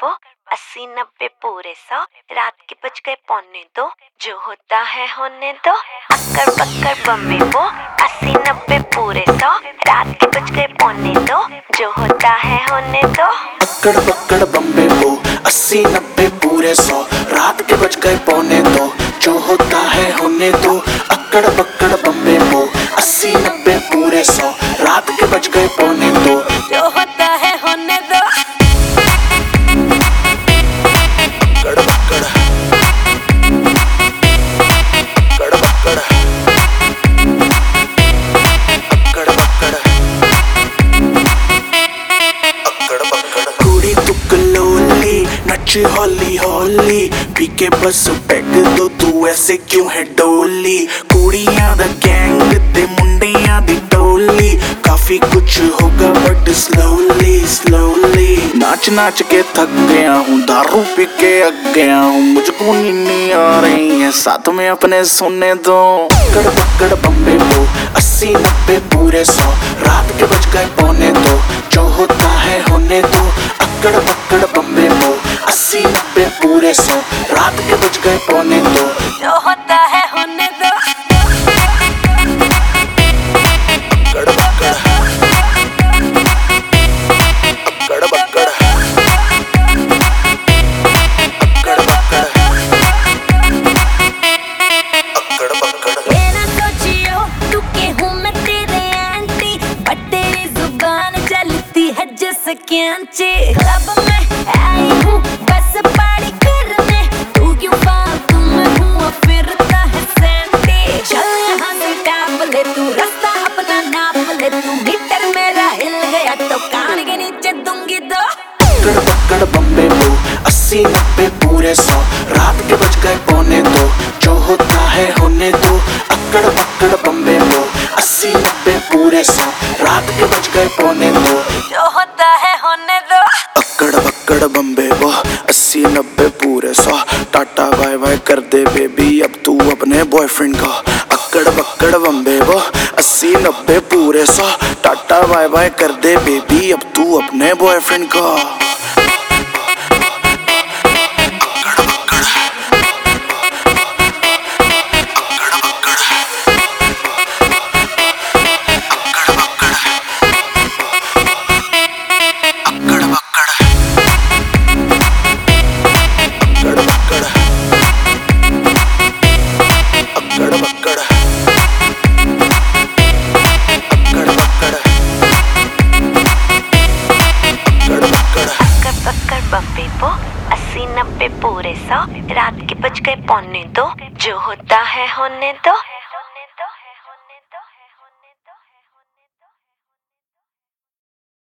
वो 80-90 पूरे 100, रात के बज गए 1:45, जो होता है होने दो। अक्कड़ बक्कड़ बम्बे वो 80-90 पूरे 100, रात के बज गए 1:45, जो होता है होने दो। अक्कड़ बक्कड़ बम्बे वो 80-90 पूरे 100, रात के बज गए 1:45, जो होता है होने दो। अक्कड़ बक्कड़ बम्बे वो 80-90 पूरे 100, रात के बज गए 1:45, जो होता है होने दो। नच हौली हौली पी के बस पैग दो, तू ऐसे क्यों है डोली। कुड़ियां दा गैंग ते मुंडियां दी टोली, काफी कुछ होगा बट स्लोली स्लोली। नाच नाच के थक गया हूँ, दारू पी के अक गया हूँ, मुझको नींद आ रही है, साथ में अपने सोने दो। अक्कड़ बक्कड़ बम्बे वो 80-90 पूरे 100, रात के बज गए 1:45, जो होता है होने दो। अक्कड़ बक्कड़ बम्बे वो 80-90 पूरे 100, रात के बज गए 1:45, जो होता है होने दो। क्लब में आई हूँ बस पार्टी करने, तू क्यों फालतू में हुआ फिरता है सैंटी। चल यहाँ से टाप ले तू, रास्ता अपना नाप ले तू, मीटर मेरा हिल गया तो कान के नीचे दूंगी दो। अक्कड़ बक्कड़ बम्बे वो 80-90 पूरे 100, रात के बज गए 1:45, जो होता है होने दो। अक्कड़ बक्कड़ बम्बे वो 80-90 पूरे 100, रात के बज गए 1:45, जो होता है होने दो। अक्कड़ बक्कड़ बम्बे वो 80-90 पूरे 100, टाटा बाय बाय कर दे बेबी अब तू अपने बॉयफ्रेंड का। अक्कड़ बक्कड़ बम्बे वो 80-90 पूरे 100, टाटा बाय बाय कर दे बेबी अब तू अपने बॉयफ्रेंड का। बम्बे वो 80-90 पूरे 100, रात के बज गए 1:45, जो होता है होने दो।